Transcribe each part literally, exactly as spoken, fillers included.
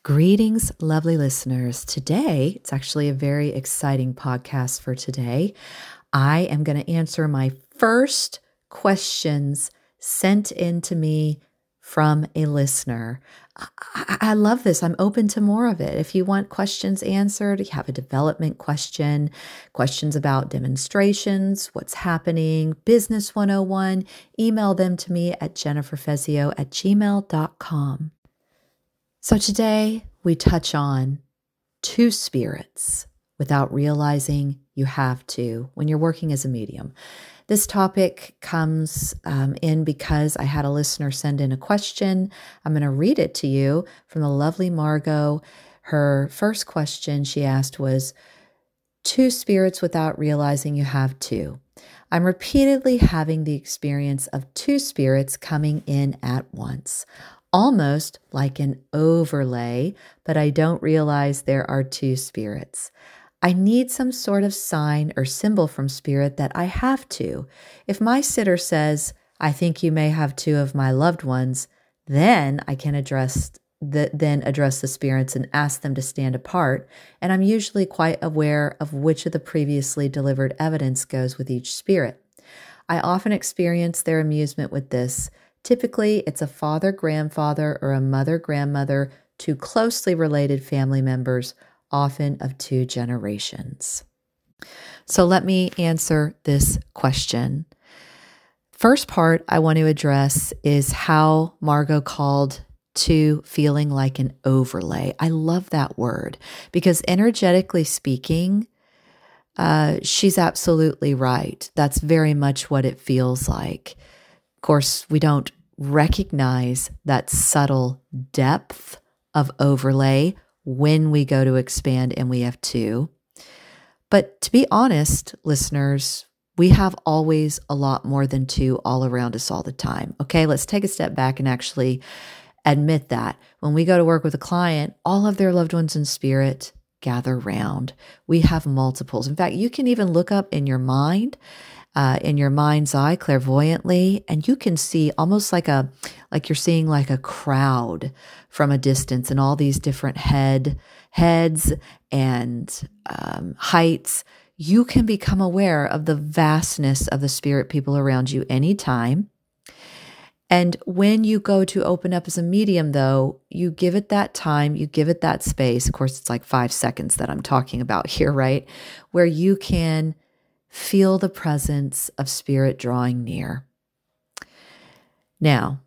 Greetings, lovely listeners. Today, it's actually a very exciting podcast for today. I am going to answer my first questions sent in to me from a listener. I, I love this. I'm open to more of it. If you want questions answered, you have a development question, questions about demonstrations, what's happening, Business one oh one, email them to me at jenniferfezio at gmail dot com. So today we touch on two spirits without realizing you have to when you're working as a medium. This topic comes um, in because I had a listener send in a question. I'm going to read it to you from the lovely Margot. Her first question she asked was, two spirits without realizing you have two. I'm repeatedly having the experience of two spirits coming in at once. Almost like an overlay, but I don't realize there are two spirits. I need some sort of sign or symbol from spirit that I have to. If my sitter says, I think you may have two of my loved ones, then I can address the, then address the spirits and ask them to stand apart. And I'm usually quite aware of which of the previously delivered evidence goes with each spirit. I often experience their amusement with this. Typically, it's a father, grandfather, or a mother, grandmother, two closely related family members, often of two generations. So let me answer this question. First part I want to address is how Margot called to feeling like an overlay. I love that word because energetically speaking, uh, she's absolutely right. That's very much what it feels like. Of course, we don't recognize that subtle depth of overlay when we go to expand and we have two. But to be honest, listeners, we have always a lot more than two all around us all the time. Okay, let's take a step back and actually admit that. When we go to work with a client, all of their loved ones in spirit gather round. We have multiples. In fact, you can even look up in your mind Uh, in your mind's eye clairvoyantly, and you can see almost like a, like you're seeing like a crowd from a distance and all these different head, heads and um, heights. You can become aware of the vastness of the spirit people around you anytime. And when you go to open up as a medium, though, you give it that time, you give it that space. Of course, it's like five seconds that I'm talking about here, right? Where you can feel the presence of spirit drawing near. Now,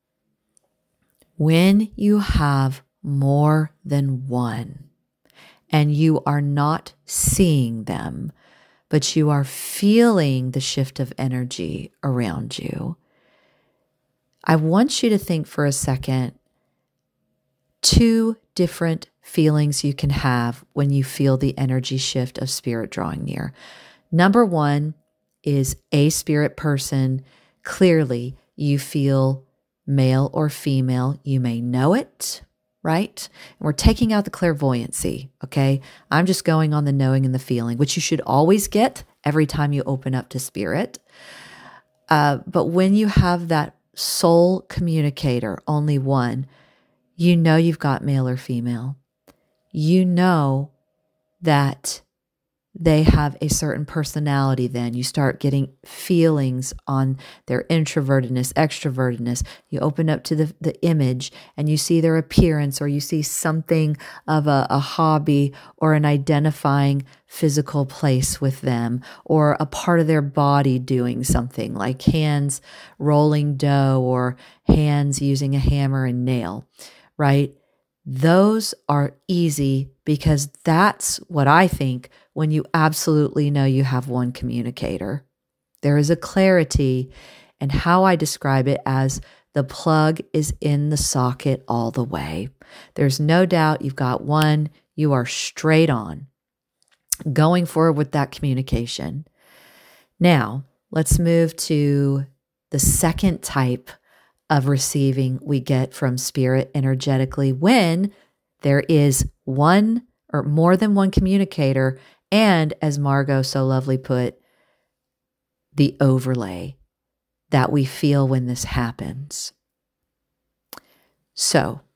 when you have more than one and you are not seeing them, but you are feeling the shift of energy around you, I want you to think for a second two different feelings you can have when you feel the energy shift of spirit drawing near. Number one is a spirit person. Clearly, you feel male or female. You may know it, right? And we're taking out the clairvoyancy, okay? I'm just going on the knowing and the feeling, which you should always get every time you open up to spirit. Uh, but when you have that soul communicator, only one, you know you've got male or female. You know that they have a certain personality. Then you start getting feelings on their introvertedness, extrovertedness. You open up to the, the image and you see their appearance, or you see something of a, a hobby or an identifying physical place with them, or a part of their body doing something like hands rolling dough or hands using a hammer and nail, right? Those are easy because that's what I think when you absolutely know you have one communicator. There is a clarity, and how I describe it as the plug is in the socket all the way. There's no doubt you've got one, you are straight on, going forward with that communication. Now, let's move to the second type of receiving we get from spirit energetically when there is one or more than one communicator, and as Margot so lovely put, the overlay that we feel when this happens. So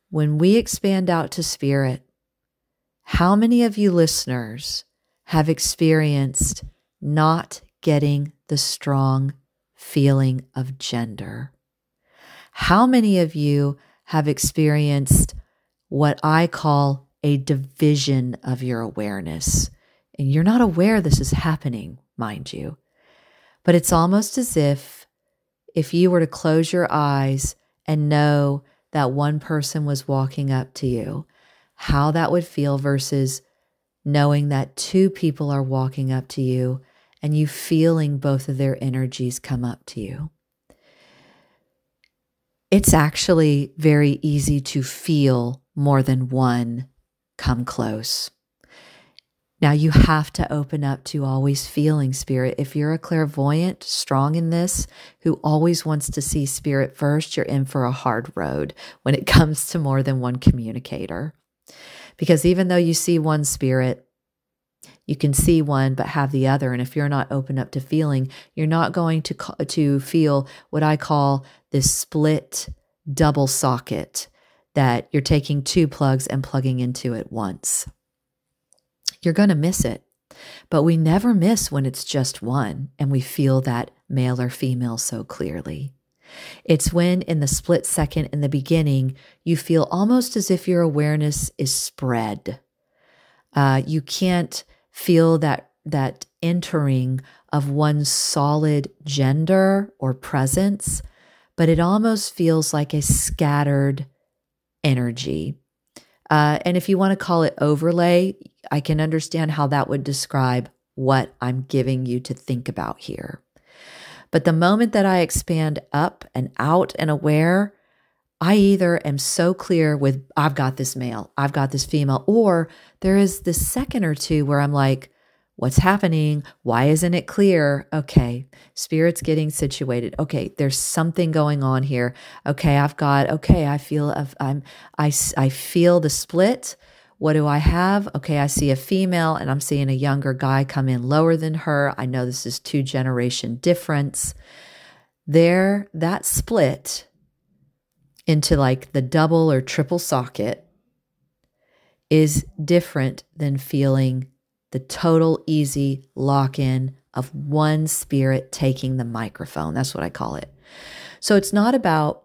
when we expand out to spirit, how many of you listeners have experienced not getting the strong feeling of gender? How many of you have experienced what I call a division of your awareness? And you're not aware this is happening, mind you. But it's almost as if if you were to close your eyes and know that one person was walking up to you, how that would feel versus knowing that two people are walking up to you and you feeling both of their energies come up to you. It's actually very easy to feel more than one come close. Now you have to open up to always feeling spirit. If you're a clairvoyant, strong in this, who always wants to see spirit first, you're in for a hard road when it comes to more than one communicator. Because even though you see one spirit, you can see one but have the other. And if you're not open up to feeling, you're not going to to feel what I call this split double socket, that you're taking two plugs and plugging into it once. You're going to miss it. But we never miss when it's just one and we feel that male or female so clearly. It's when in the split second in the beginning, you feel almost as if your awareness is spread. Uh, you can't feel that that entering of one solid gender or presence, but it almost feels like a scattered energy. Uh, and if you want to call it overlay, I can understand how that would describe what I'm giving you to think about here. But the moment that I expand up and out and aware, I either am so clear with, I've got this male, I've got this female, or there is this second or two where I'm like, what's happening? Why isn't it clear? Okay, spirit's getting situated. Okay, there's something going on here. Okay, I've got, okay, I feel, I'm, I, I feel the split. What do I have? Okay, I see a female and I'm seeing a younger guy come in lower than her. I know this is two generation difference. There, that split into like the double or triple socket is different than feeling the total easy lock-in of one spirit taking the microphone. That's what I call it. So it's not about,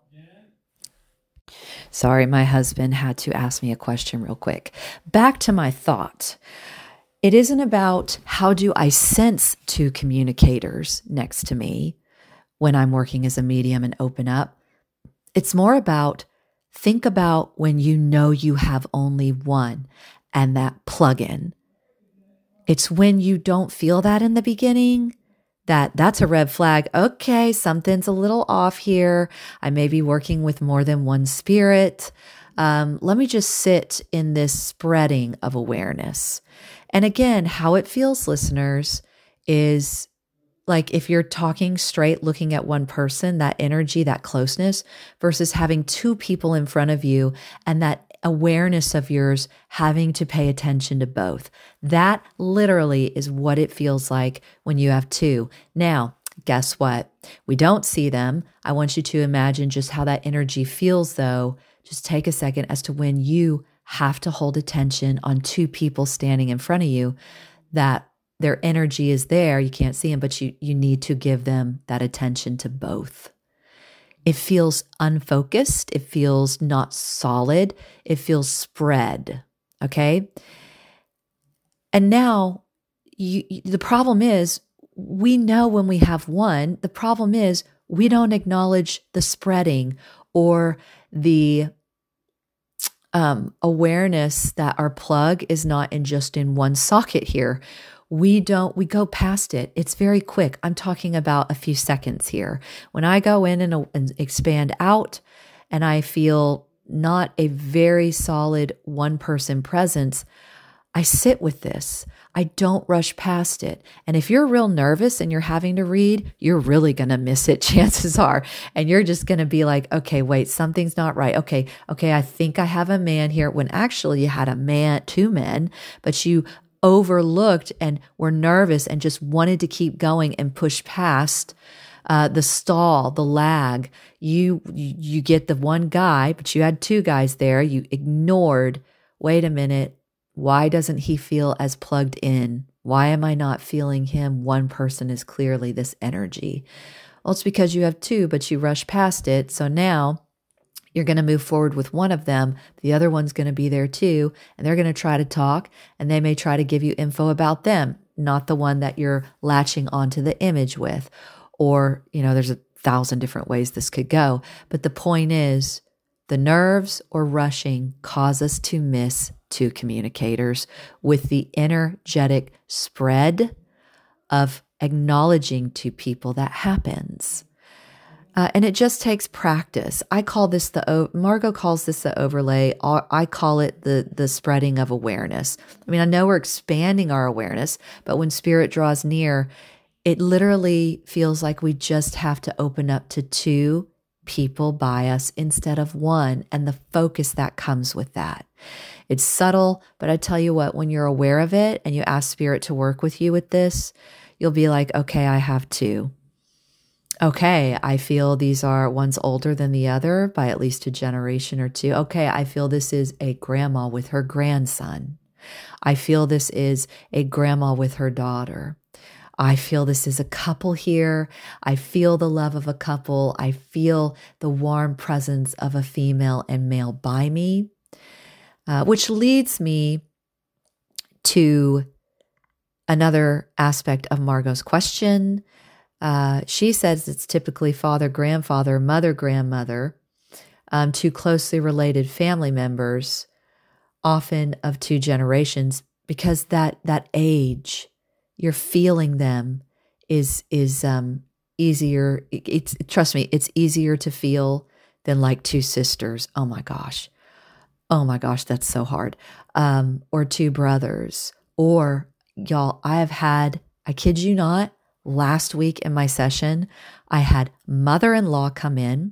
sorry, my husband had to ask me a question real quick. Back to my thought. It isn't about how do I sense two communicators next to me when I'm working as a medium and open up. It's more about, think about when you know you have only one and that plug-in. It's when you don't feel that in the beginning that that's a red flag. Okay, something's a little off here. I may be working with more than one spirit. Um, let me just sit in this spreading of awareness. And again, how it feels, listeners, is like if you're talking straight, looking at one person, that energy, that closeness, versus having two people in front of you and that awareness of yours having to pay attention to both. That literally is what it feels like when you have two. Now, guess what? We don't see them. I want you to imagine just how that energy feels though. Just take a second as to when you have to hold attention on two people standing in front of you, that their energy is there. You can't see them, but you, you need to give them that attention to both. It feels unfocused. It feels not solid. It feels spread. Okay. And now you, the problem is we know when we have one, the problem is we don't acknowledge the spreading or the um, awareness that our plug is not in just in one socket here. We don't, we go past it. It's very quick. I'm talking about a few seconds here. When I go in and, and expand out and I feel not a very solid one person presence, I sit with this. I don't rush past it. And if you're real nervous and you're having to read, you're really going to miss it, chances are. And you're just going to be like, okay, wait, something's not right. Okay, okay, I think I have a man here, when actually you had a man, two men, but you overlooked and were nervous and just wanted to keep going and push past Uh, the stall, the lag, you, you get the one guy, but you had two guys there. You ignored, wait a minute, why doesn't he feel as plugged in? Why am I not feeling him? One person is clearly this energy. Well, it's because you have two, but you rush past it. So now you're going to move forward with one of them. The other one's going to be there too. And they're going to try to talk, and they may try to give you info about them, not the one that you're latching onto the image with. Or, you know, there's a thousand different ways this could go. But the point is, the nerves or rushing cause us to miss two communicators with the energetic spread of acknowledging to people that happens. Uh, and it just takes practice. I call this the, Margot calls this the overlay. I call it the, the spreading of awareness. I mean, I know we're expanding our awareness, but when spirit draws near, it literally feels like we just have to open up to two people by us instead of one, and the focus that comes with that. It's subtle, but I tell you what, when you're aware of it and you ask spirit to work with you with this, you'll be like, okay, I have two. Okay, I feel these are, one's older than the other by at least a generation or two. Okay, I feel this is a grandma with her grandson. I feel this is a grandma with her daughter. I feel this is a couple here. I feel the love of a couple. I feel the warm presence of a female and male by me, uh, which leads me to another aspect of Margot's question. Uh, she says it's typically father, grandfather, mother, grandmother, um, two closely related family members, often of two generations, because that that age, you're feeling them, is is um, easier. It's trust me, it's easier to feel than like two sisters. Oh my gosh, oh my gosh, that's so hard. Um, or two brothers, or y'all. I have had, I kid you not. Last week in my session, I had mother-in-law come in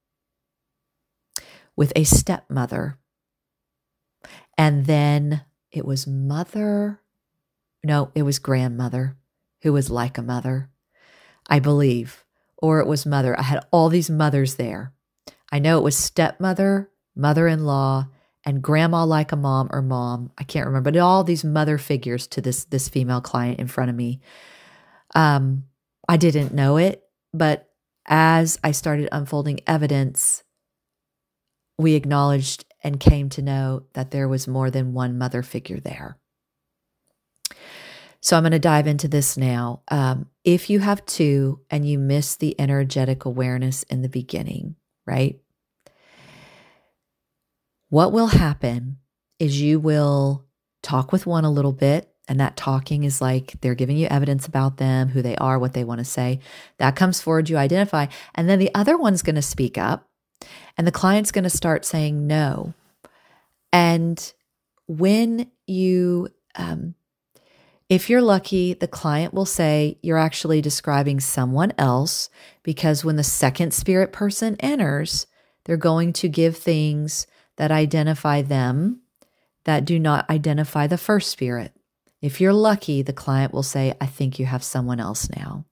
with a stepmother. And then it was mother, no, it was grandmother who was like a mother, I believe. Or it was mother. I had all these mothers there. I know it was stepmother, mother-in-law, and grandma like a mom or mom. I can't remember, but all these mother figures to this, this female client in front of me. Um, I didn't know it, but as I started unfolding evidence, we acknowledged and came to know that there was more than one mother figure there. So I'm going to dive into this now. Um, if you have two and you miss the energetic awareness in the beginning, right? What will happen is you will talk with one a little bit. And that talking is like they're giving you evidence about them, who they are, what they want to say. That comes forward, you identify. And then the other one's going to speak up, and the client's going to start saying no. And when you, um, if you're lucky, the client will say you're actually describing someone else, because when the second spirit person enters, they're going to give things that identify them that do not identify the first spirit. If you're lucky, the client will say, I think you have someone else now.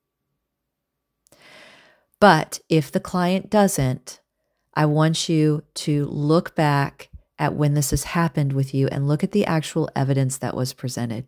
But if the client doesn't, I want you to look back at when this has happened with you and look at the actual evidence that was presented.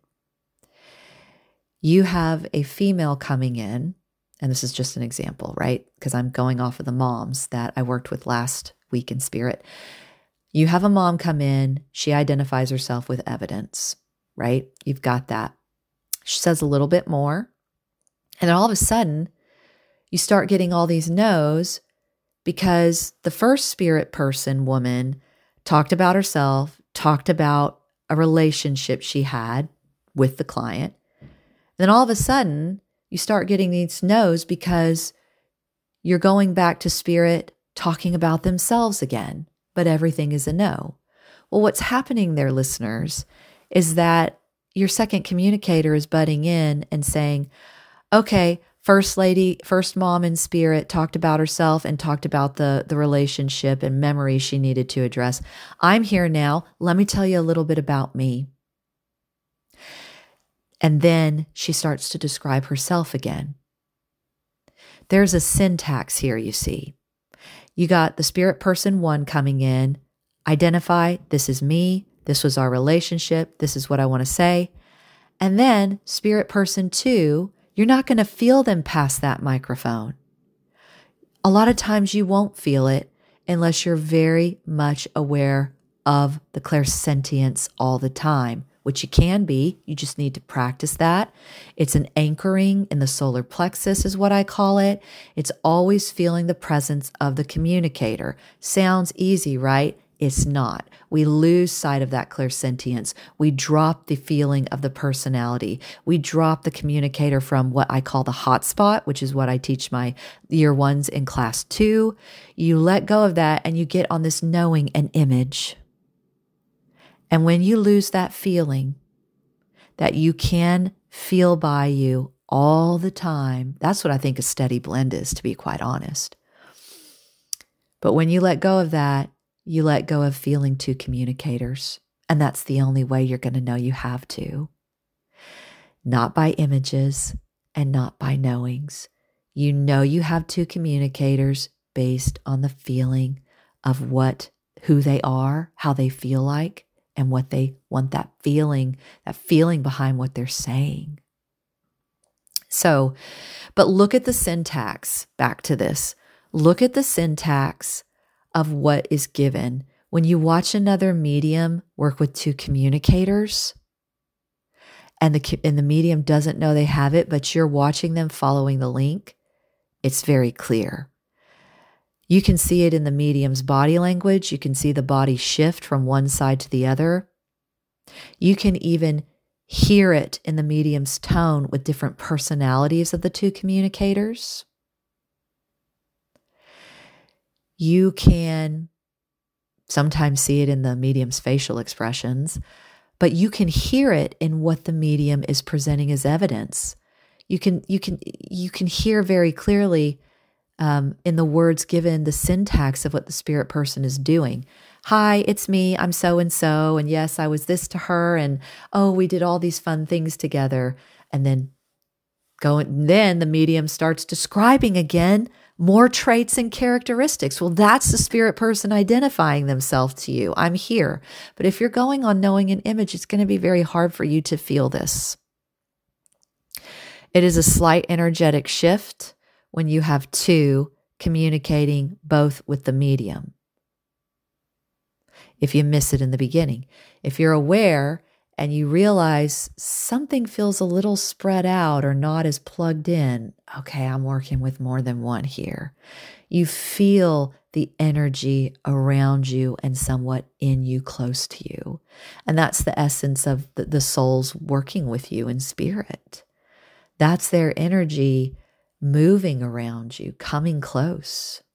You have a female coming in, and this is just an example, right? Because I'm going off of the moms that I worked with last week in spirit. You have a mom come in, she identifies herself with evidence. Right? You've got that. She says a little bit more. And then all of a sudden, you start getting all these no's because the first spirit person woman talked about herself, talked about a relationship she had with the client. And then all of a sudden, you start getting these no's because you're going back to spirit talking about themselves again, but everything is a no. Well, what's happening there, listeners, is that your second communicator is butting in and saying, okay, first lady, first mom in spirit talked about herself and talked about the, the relationship and memories she needed to address. I'm here now. Let me tell you a little bit about me. And then she starts to describe herself again. there's a syntax here, you see. You got the spirit person one coming in, identify, this is me, this was our relationship, this is what I want to say. And then spirit person two, you're not going to feel them pass that microphone. A lot of times you won't feel it unless you're very much aware of the clairsentience all the time, which you can be. You just need to practice that. It's an anchoring in the solar plexus is what I call it. It's always feeling the presence of the communicator. Sounds easy, right? It's not. We lose sight of that clairsentience. We drop the feeling of the personality. We drop the communicator from what I call the hotspot, which is what I teach my year ones in class two. You let go of that and you get on this knowing and image. And when you lose that feeling that you can feel by you all the time, that's what I think a steady blend is, to be quite honest. But when you let go of that, you let go of feeling two communicators. And that's the only way you're going to know you have to. Not by images and not by knowings. You know you have two communicators based on the feeling of what, who they are, how they feel like, and what they want that feeling, that feeling behind what they're saying. So, but look at the syntax, back to this. Look at the syntax of what is given. When you watch another medium work with two communicators, and the, and the medium doesn't know they have it, but you're watching them following the link, it's very clear. You can see it in the medium's body language. You can see the body shift from one side to the other. You can even hear it in the medium's tone with different personalities of the two communicators. You can sometimes see it in the medium's facial expressions, but you can hear it in what the medium is presenting as evidence. You can, you can, you can hear very clearly um, in the words given the syntax of what the spirit person is doing. Hi, it's me. I'm so-and-so. And yes, I was this to her. And oh, we did all these fun things together. And then going, then the medium starts describing again more traits and characteristics. Well, that's the spirit person identifying themselves to you. I'm here. But if you're going on knowing an image, it's going to be very hard for you to feel this. It is a slight energetic shift when you have two communicating both with the medium. If you miss it in the beginning, if you're aware and you realize something feels a little spread out or not as plugged in, okay, I'm working with more than one here. You feel the energy around you and somewhat in you, close to you. And that's the essence of the, the souls working with you in spirit. That's their energy moving around you, coming close.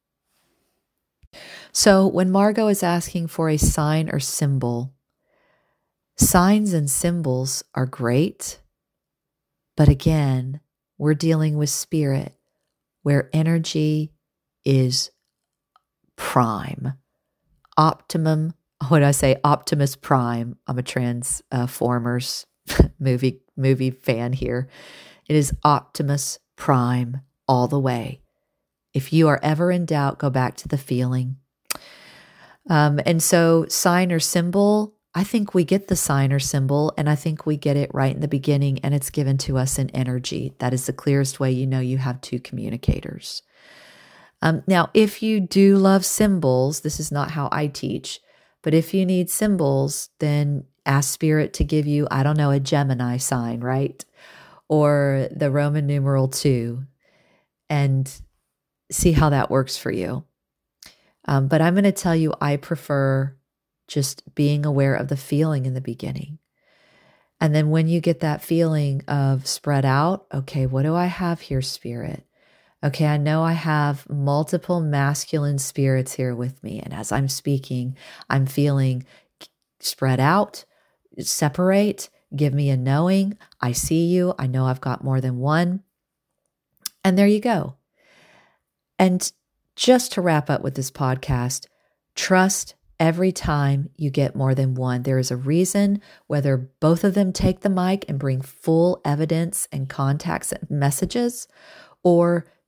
So when Margot is asking for a sign or symbol, signs and symbols are great, but again, we're dealing with spirit where energy is prime, optimum. What did I say? Optimus Prime. I'm a Transformers movie movie fan here. It is Optimus Prime all the way. If you are ever in doubt, go back to the feeling. Um, and so sign or symbol, I think we get the sign or symbol, and I think we get it right in the beginning, and it's given to us in energy. That is the clearest way you know you have two communicators. Um, now, if you do love symbols, this is not how I teach, but if you need symbols, then ask Spirit to give you, I don't know, a Gemini sign, right? Or the Roman numeral two, and see how that works for you. Um, but I'm going to tell you, I prefer just being aware of the feeling in the beginning. And then when you get that feeling of spread out, okay, what do I have here, Spirit? Okay, I know I have multiple masculine spirits here with me. And as I'm speaking, I'm feeling spread out, separate, give me a knowing. I see you. I know I've got more than one. And there you go. And just to wrap up with this podcast, trust every time you get more than one. There is a reason, whether both of them take the mic and bring full evidence and contacts and messages, or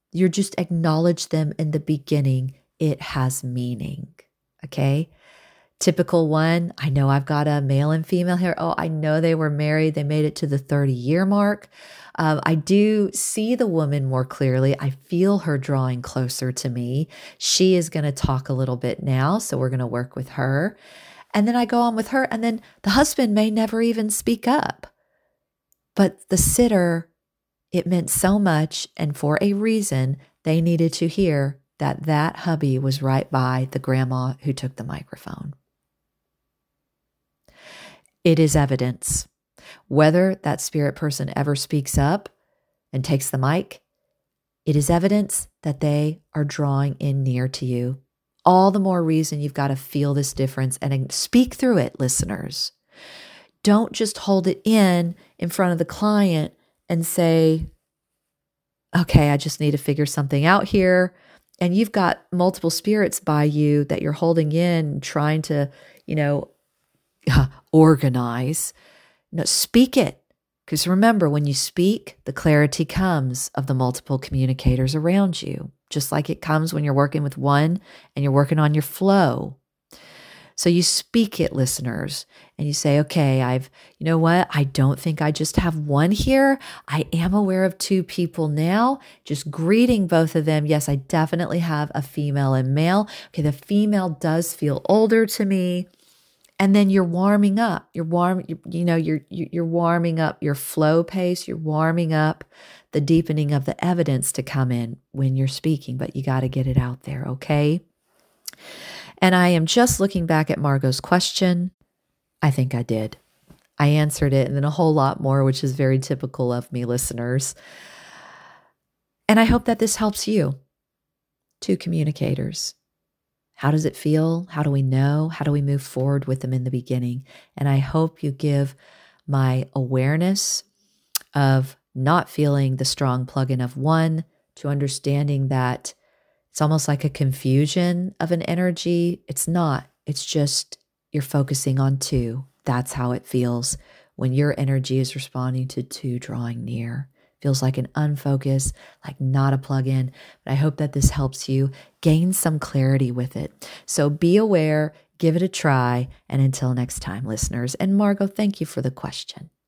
You're just acknowledge them in the beginning. It has meaning. Okay. Typical one, I know I've got a male and female here. Oh, I know they were married. They made it to the thirty year mark. Um, I do see the woman more clearly. I feel her drawing closer to me. She is going to talk a little bit now. So we're going to work with her. And then I go on with her. And then the husband may never even speak up. But the sitter, it meant so much. And for a reason, they needed to hear that that hubby was right by the grandma who took the microphone. It is evidence. Whether that spirit person ever speaks up and takes the mic, it is evidence that they are drawing in near to you. All the more reason you've got to feel this difference and speak through it, listeners. Don't just hold it in in front of the client and say, okay, I just need to figure something out here. And you've got multiple spirits by you that you're holding in, trying to, you know, organize. No, speak it. Because remember, when you speak, the clarity comes of the multiple communicators around you, just like it comes when you're working with one and you're working on your flow. So you speak it, listeners, and you say, okay, I've, you know what? I don't think I just have one here. I am aware of two people now, just greeting both of them. Yes, I definitely have a female and male. Okay, the female does feel older to me. And then you're warming up. You're warm, you, you know, you're you're warming up your flow pace. You're warming up the deepening of the evidence to come in when you're speaking, but you got to get it out there, okay? And I am just looking back at Margot's question. I think I did. I answered it and then a whole lot more, which is very typical of me, listeners. And I hope that this helps you. Two communicators. How does it feel? How do we know? How do we move forward with them in the beginning? And I hope you give my awareness of not feeling the strong plug-in of one to understanding that it's almost like a confusion of an energy. It's not. It's just you're focusing on two. That's how it feels when your energy is responding to two drawing near. Feels like an unfocus, like not a plug-in. But I hope that this helps you gain some clarity with it. So be aware, give it a try, and until next time, listeners. And Margot, thank you for the question.